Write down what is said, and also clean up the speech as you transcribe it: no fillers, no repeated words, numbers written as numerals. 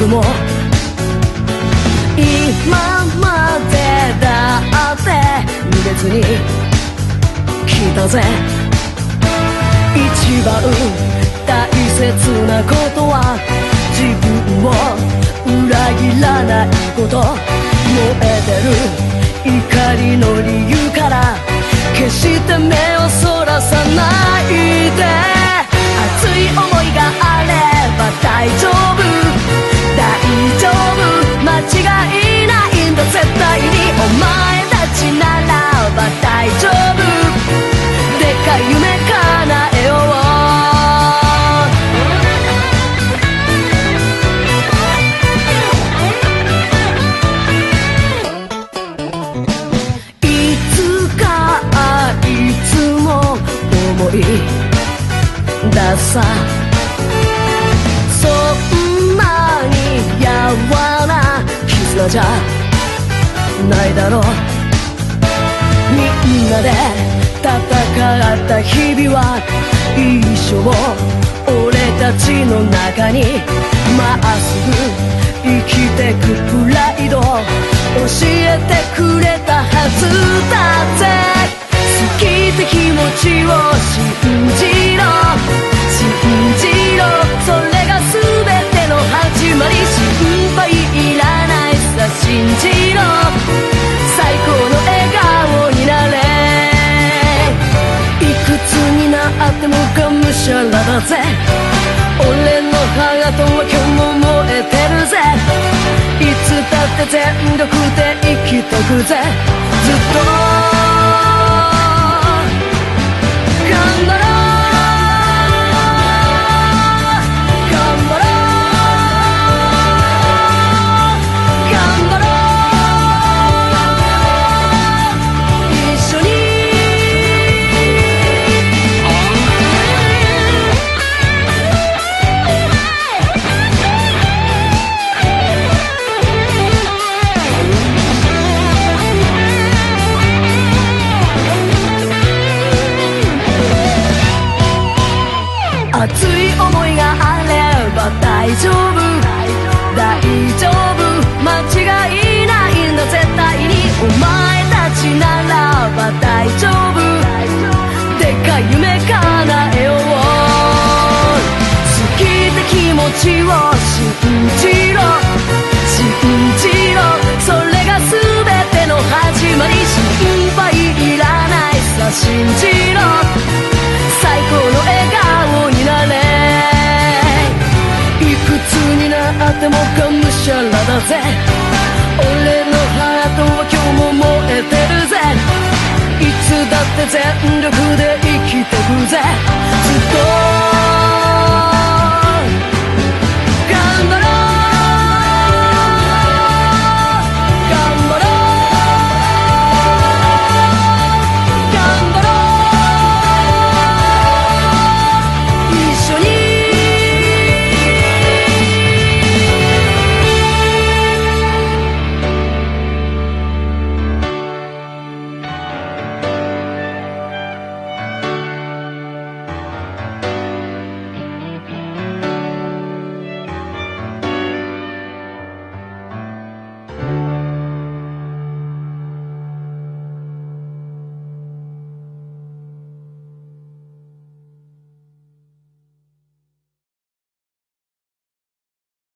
ことも今までだって逃げずに来たぜ。一番大切なことは自分を裏切らないこと。燃えてる怒りの理由から決して目をそらさないで。熱い想いがあれば大丈夫大丈夫、間違いないんだ絶対に。お前たちならば大丈夫、でっかい夢叶えよう。いつかいつも思い出さ、そんなにやわな絆じゃないだろう。みんなで戦った日々は一生俺たちの中にまっすぐ生きてくプライド教えてくれたはずだぜ。好きって気持ちを信じろ信じろ、それが全ての始まり。心配いらないさ信じろ、最高の笑顔になれ。いくつになってもがむしゃらだぜ。俺のハートは今日も燃えてるぜ。いつだって全力で生きてくぜ。ずっと頑張ろう熱い想いがあれば大丈夫大丈夫、間違いないんだ絶対に。お前たちならば大丈夫、でっかい夢叶えよう。好きって気持ちを信じろ信じろ、それが全ての始まり。心配いらないさ信じろ、最高の笑顔になれ。いくつになってもがむしゃらだぜ。俺のハートは今日も燃えてるぜ。いつだって全力